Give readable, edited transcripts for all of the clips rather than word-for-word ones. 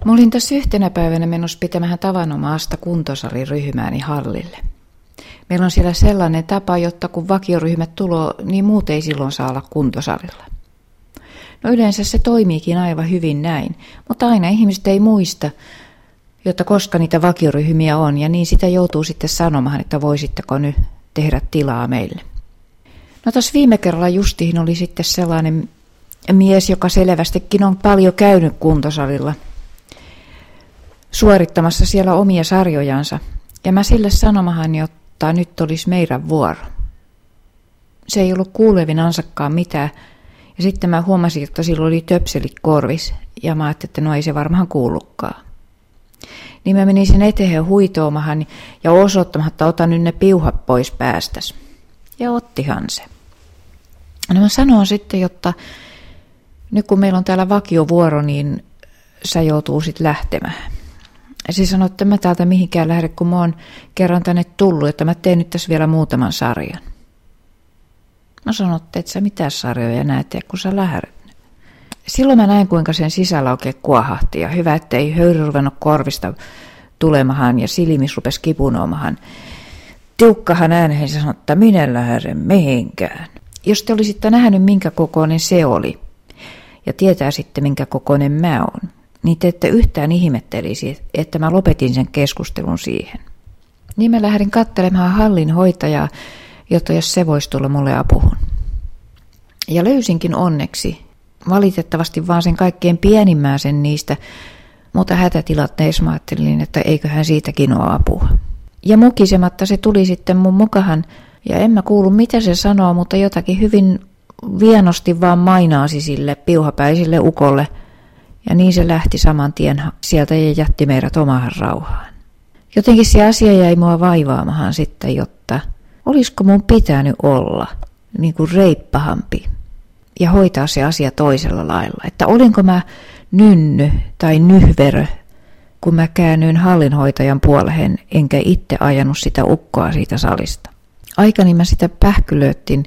Mä olin tässä yhtenä päivänä menossa pitämään tavanomaista kuntosaliryhmääni hallille. Meillä on siellä sellainen tapa, jotta kun vakioryhmät tulee, niin muut ei silloin saa olla kuntosalilla. No yleensä se toimiikin aivan hyvin näin, mutta aina ihmiset ei muista, jotta koska niitä vakioryhmiä on, ja niin sitä joutuu sitten sanomaan, että voisitteko nyt tehdä tilaa meille. No tuossa viime kerralla justiin oli sitten sellainen mies, joka selvästikin on paljon käynyt kuntosalilla suorittamassa siellä omia sarjojansa. Ja mä sille sanomahan, jotta nyt olisi meidän vuoro. Se ei ollut kuulevinansakaan mitään. Ja sitten mä huomasin, että silloin oli töpselit korvis. Ja mä ajattelin, että no ei se varmaan kuullutkaan. Niin mä menin sen eteen huitoomahan ja osoittamahan, että otan nyt ne piuhat pois päästäs. Ja ottihan se. No mä sanon sitten, jotta nyt kun meillä on täällä vakiovuoro, niin sä joutuu sitten lähtemään. Ja se sanoi, että mä täältä mihinkään lähde, kun mä oon kerran tänne tullut, että mä teen nyt tässä vielä muutaman sarjan. Mä sanoin, että et sä mitään sarjoja näet, kun sä lähdet. Silloin mä näin, kuinka sen sisällä oikein kuohahti, ja hyvä, ettei höyry ruvennut korvista tulemahan ja silmis rupesi kipunoimahan. Tiukkahan ääneen sanoi, että minä lähden mihinkään. Jos te olisitte nähnyt, minkä kokoinen se oli, ja tietää sitten, minkä kokoinen mä oon, niin te ette yhtään ihmettelisi, että mä lopetin sen keskustelun siihen. Niin mä lähdin katselemaan hallin hoitajaa, jotta jos se voisi tulla mulle apuun. Ja löysinkin onneksi, valitettavasti vaan sen kaikkein pienimmäisen niistä, mutta hätätilanteessa mä ajattelin, että eiköhän siitäkin ole apua. Ja mukisematta se tuli sitten mun mukahan, ja en mä kuulu mitä se sanoo, mutta jotakin hyvin vienosti vaan mainaasi sille piuhapäiselle ukolle, ja niin se lähti saman tien sieltä ja jätti meidät omaan rauhaan. Jotenkin se asia jäi mua vaivaamahan sitten, jotta olisiko mun pitänyt olla niin kuin reippahampi ja hoitaa se asia toisella lailla. Että olinko mä nynny tai nyhverö, kun mä käännyin hallinhoitajan puoleen, enkä itse ajanut sitä ukkoa siitä salista. Aikani mä sitä pähkylöttin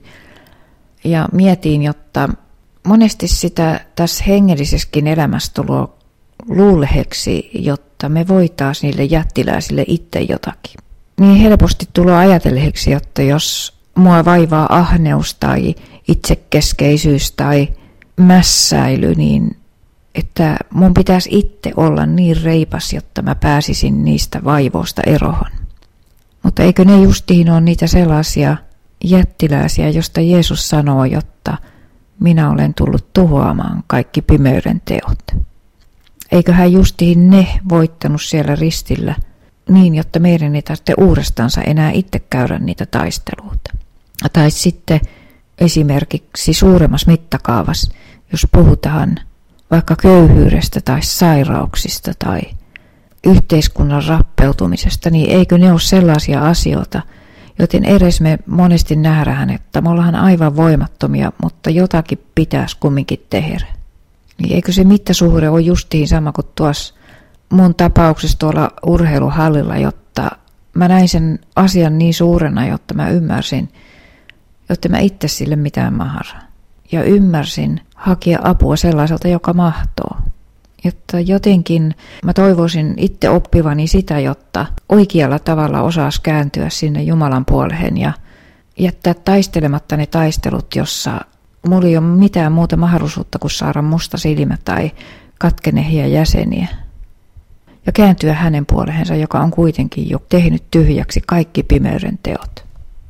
ja mietin, jotta monesti sitä tässä hengellisessäkin elämässä tulee luuleheksi, jotta me voitaisiin niille jättiläisille itse jotakin. Niin helposti tulee ajatelleeksi, että jos mua vaivaa ahneus tai itsekeskeisyys tai mässäily, niin että mun pitäisi itse olla niin reipas, jotta mä pääsisin niistä vaivoista eroon. Mutta eikö ne justiin ole niitä sellaisia jättiläisiä, josta Jeesus sanoo, jotta minä olen tullut tuhoamaan kaikki pimeyden teot. Eikö hän justiin ne voittanut siellä ristillä niin, jotta meidän ei tarvitse uudestaansa enää itse käydä niitä taisteluita. Tai sitten esimerkiksi suuremmassa mittakaavassa, jos puhutaan vaikka köyhyydestä tai sairauksista tai yhteiskunnan rappeutumisesta, niin eikö ne ole sellaisia asioita, joten edes me monesti nähdään, että me ollaan aivan voimattomia, mutta jotakin pitäisi kumminkin tehdä. Niin eikö se mittasuhde ole justiin sama kuin tuossa mun tapauksessa tuolla urheiluhallilla, jotta mä näin sen asian niin suurena, jotta mä ymmärsin, jotta mä itse sille mitään mahara. Ja ymmärsin hakea apua sellaiselta, joka mahtoo. Jotta jotenkin mä toivoisin itse oppivani sitä, jotta oikealla tavalla osaisi kääntyä sinne Jumalan puoleen ja jättää taistelematta ne taistelut, jossa mulla ei ole mitään muuta mahdollisuutta kuin saada musta silmä tai katkenehia jäseniä. Ja kääntyä hänen puoleensa, joka on kuitenkin jo tehnyt tyhjäksi kaikki pimeyden teot.